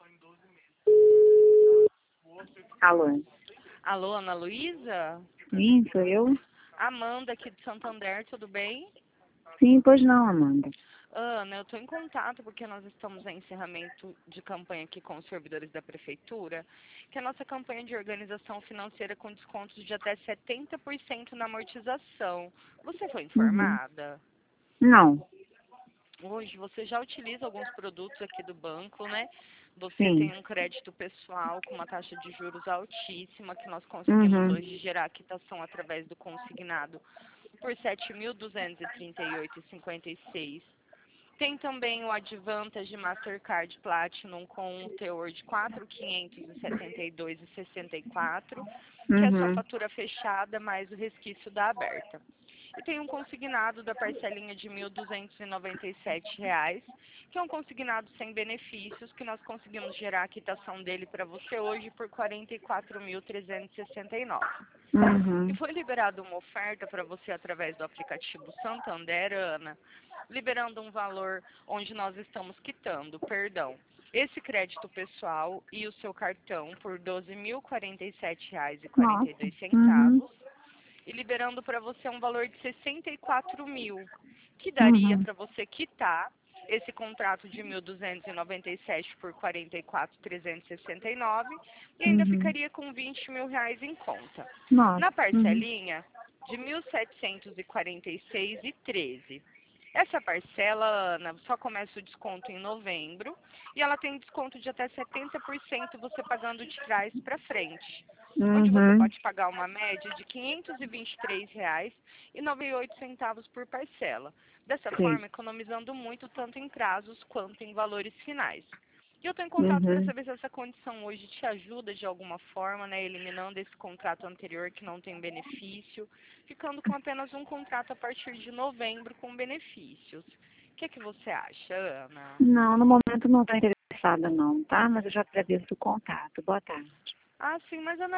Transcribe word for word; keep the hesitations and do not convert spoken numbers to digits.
Alô? Alô, Ana Luísa? Sim, sou eu? Amanda aqui de Santander, tudo bem? Sim, pois não, Amanda. Ana, eu estou em contato porque nós estamos em encerramento de campanha aqui com os servidores da Prefeitura, que é a nossa campanha de organização financeira com descontos de até setenta por cento na amortização. Você foi Uhum. informada? Não, Hoje você já utiliza alguns produtos aqui do banco, né? Você sim. tem um crédito pessoal com uma taxa de juros altíssima, que nós conseguimos Uhum. hoje gerar quitação através do consignado por sete mil duzentos e trinta e oito reais e cinquenta e seis centavos. Tem também o Advantage Mastercard Platinum com um teor de quatro mil quinhentos e setenta e dois reais e sessenta e quatro centavos, que é só Uhum. fatura fechada mais o resquício da aberta. E tem um consignado da parcelinha de mil duzentos e noventa e sete reais, que é um consignado sem benefícios, que nós conseguimos gerar a quitação dele para você hoje por quarenta e quatro mil trezentos e sessenta e nove reais. E Uhum. foi liberada uma oferta para você através do aplicativo Santander, Ana, liberando um valor onde nós estamos quitando, perdão, esse crédito pessoal e o seu cartão por doze mil e quarenta e sete reais e quarenta e Nossa. dois Uhum. centavos e liberando para você um valor de sessenta e quatro mil, que daria Uhum. para você quitar esse contrato de mil duzentos e noventa e sete por quarenta e quatro mil trezentos e sessenta e nove e ainda Uhum. ficaria com vinte mil reais em conta. Nossa. Na Uhum. parcelinha de mil setecentos e quarenta e seis reais e treze centavos. Essa parcela, Ana, só começa o desconto em novembro e ela tem desconto de até setenta por cento você pagando de trás para frente, onde você Uhum. pode pagar uma média de quinhentos e vinte e três reais e noventa e oito centavos por parcela. Dessa Sim. forma, economizando muito tanto em prazos quanto em valores finais. E eu estou em contato para Uhum. saber se essa condição hoje te ajuda de alguma forma, né, eliminando esse contrato anterior que não tem benefício, ficando com apenas um contrato a partir de novembro com benefícios. O que é que você acha, Ana? Não, no momento não estou interessada não, tá? Mas eu já agradeço o contato. Boa tarde. Ah, sim, mas Ana,